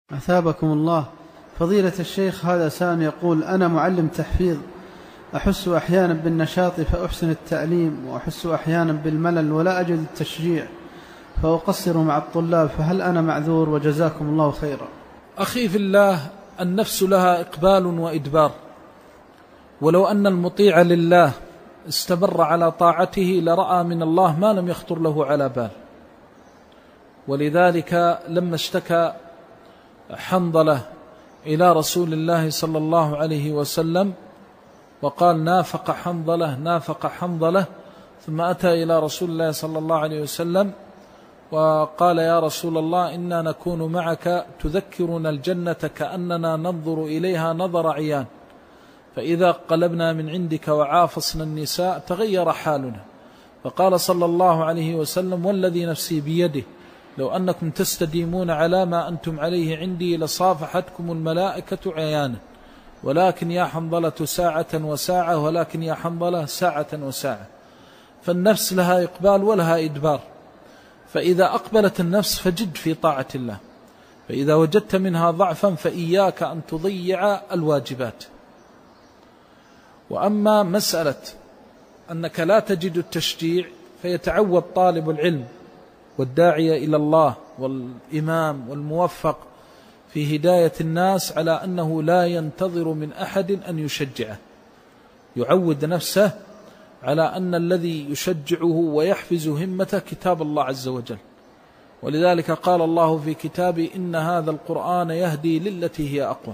أثابكم الله. فضيلة الشيخ، هذا سائل يقول: أنا معلم تحفيظ، أحس أحيانا بالنشاط فأحسن التعليم، وأحس أحيانا بالملل ولا أجد التشجيع فأقصر مع الطلاب، فهل أنا معذور؟ وجزاكم الله خيرا. أخي في الله، النفس لها إقبال وإدبار، ولو أن المطيع لله استمر على طاعته لرأى من الله ما لم يخطر له على بال. ولذلك لما اشتكى حنظلة إلى رسول الله صلى الله عليه وسلم وقال: نافق حنظلة، ثم أتى إلى رسول الله صلى الله عليه وسلم وقال: يا رسول الله، إنا نكون معك تذكرنا الجنة كأننا ننظر إليها نظر عيان، فإذا قلبنا من عندك وعافصنا النساء تغير حالنا. فقال صلى الله عليه وسلم: والذي نفسي بيده لو أنكم تستديمون على ما أنتم عليه عندي لصافحتكم الملائكة عيانا، ولكن يا حنظلة ساعة وساعة، ولكن يا حنظلة ساعة وساعة. فالنفس لها إقبال ولها إدبار، فإذا أقبلت النفس فجد في طاعة الله، فإذا وجدت منها ضعفا فإياك أن تضيع الواجبات. وأما مسألة أنك لا تجد التشجيع، فيتعود طالب العلم والداعية إلى الله والإمام والموفق في هداية الناس على أنه لا ينتظر من أحد أن يشجعه، يعود نفسه على أن الذي يشجعه ويحفز همته كتاب الله عز وجل. ولذلك قال الله في كتابه: إن هذا القرآن يهدي للتي هي أقوم.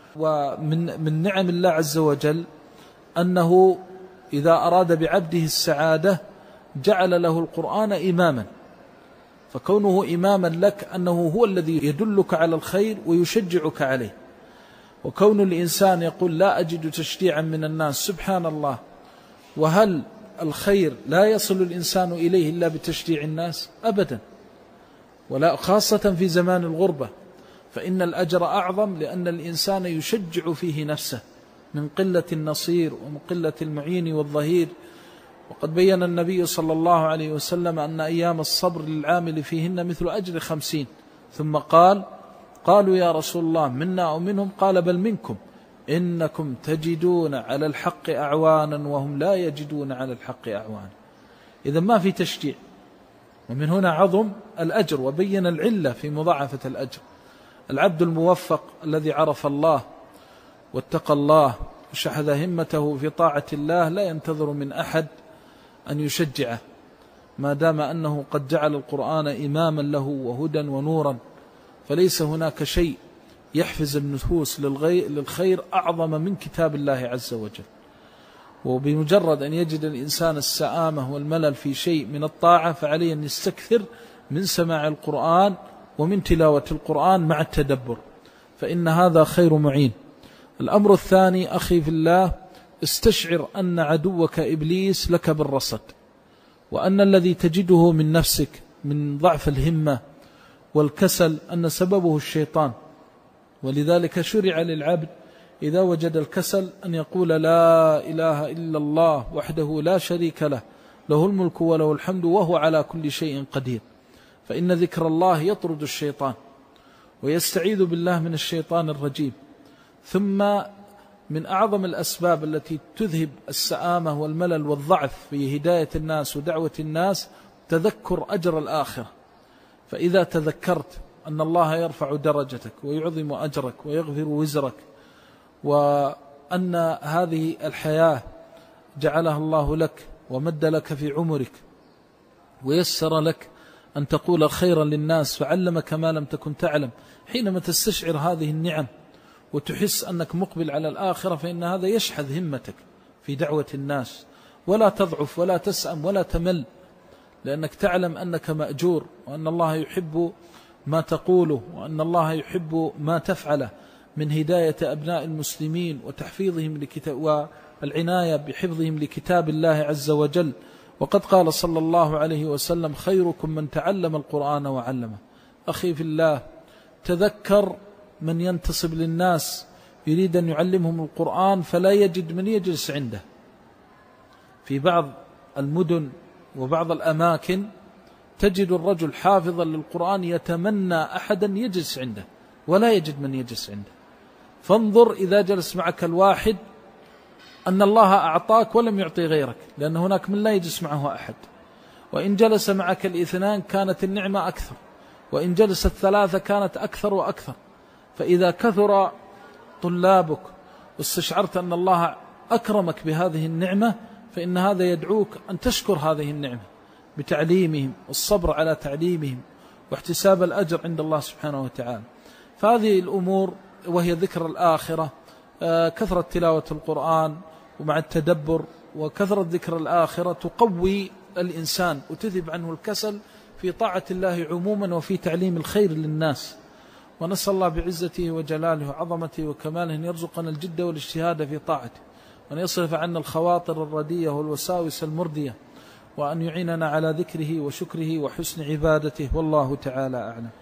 ومن نعم الله عز وجل أنه إذا أراد بعبده السعادة جعل له القرآن إماما، فكونه إماما لك أنه هو الذي يدلك على الخير ويشجعك عليه. وكون الإنسان يقول: لا أجد تشجيعا من الناس، سبحان الله، وهل الخير لا يصل الإنسان إليه إلا بتشجيع الناس؟ أبدا، ولا خاصة في زمان الغربة، فإن الأجر أعظم لأن الإنسان يشجع فيه نفسه من قلة النصير ومن قلة المعين والظهير. وقد بيّن النبي صلى الله عليه وسلم أن أيام الصبر للعامل فيهن مثل أجر 50. ثم قالوا: يا رسول الله، منا أو منهم؟ قال: بل منكم، إنكم تجدون على الحق أعوانا وهم لا يجدون على الحق أعوانا. إذا ما في تشجيع، ومن هنا عظم الأجر وبين العلة في مضاعفة الأجر. العبد الموفق الذي عرف الله واتقى الله وشحذ همته في طاعة الله لا ينتظر من أحد أن يشجعه، ما دام أنه قد جعل القرآن إماما له وهدى ونورا، فليس هناك شيء يحفز النفوس للخير أعظم من كتاب الله عز وجل. وبمجرد أن يجد الإنسان السآمة والملل في شيء من الطاعة فعليه أن يستكثر من سماع القرآن ومن تلاوة القرآن مع التدبر، فإن هذا خير معين. الأمر الثاني أخي في الله، استشعر أن عدوك إبليس لك بالرصد، وأن الذي تجده من نفسك من ضعف الهمة والكسل أن سببه الشيطان. ولذلك شرع للعبد إذا وجد الكسل أن يقول: لا إله إلا الله وحده لا شريك له، له الملك وله الحمد وهو على كل شيء قدير. فإن ذكر الله يطرد الشيطان، ويستعيذ بالله من الشيطان الرجيم. ثم من أعظم الأسباب التي تذهب السآمة والملل والضعف في هداية الناس ودعوة الناس تذكر أجر الآخرة. فإذا تذكرت أن الله يرفع درجتك ويعظم أجرك ويغفر وزرك، وأن هذه الحياة جعلها الله لك ومد لك في عمرك ويسر لك أن تقول خيرا للناس فعلمك ما لم تكن تعلم، حينما تستشعر هذه النعم وتحس أنك مقبل على الآخرة، فإن هذا يشحذ همتك في دعوة الناس، ولا تضعف ولا تسأم ولا تمل، لأنك تعلم أنك مأجور، وأن الله يحب ما تقوله، وأن الله يحب ما تفعله من هداية أبناء المسلمين وتحفيظهم والعناية بحفظهم لكتاب الله عز وجل. وقد قال صلى الله عليه وسلم: خيركم من تعلم القرآن وعلمه. أخي في الله، تذكر من ينتصب للناس يريد أن يعلمهم القرآن فلا يجد من يجلس عنده. في بعض المدن وبعض الأماكن تجد الرجل حافظا للقرآن يتمنى أحدا يجلس عنده، ولا يجد من يجلس عنده. فانظر إذا جلس معك الواحد أن الله أعطاك ولم يعطي غيرك، لأن هناك من لا يجلس معه أحد. وإن جلس معك الاثنان كانت النعمة أكثر، وإن جلس الثلاثة كانت أكثر وأكثر. فإذا كثر طلابك واستشعرت أن الله أكرمك بهذه النعمة، فإن هذا يدعوك أن تشكر هذه النعمة بتعليمهم والصبر على تعليمهم واحتساب الأجر عند الله سبحانه وتعالى. فهذه الأمور وهي ذكر الآخرة، كثرة تلاوة القرآن ومع التدبر وكثرة ذكر الآخرة تقوي الإنسان وتذهب عنه الكسل في طاعة الله عموما وفي تعليم الخير للناس. ونسأل الله بعزته وجلاله وعظمته وكماله أن يرزقنا الجد والاجتهاد في طاعته، وأن يصرف عنا الخواطر الردية والوساوس المردية، وأن يعيننا على ذكره وشكره وحسن عبادته، والله تعالى أعلم.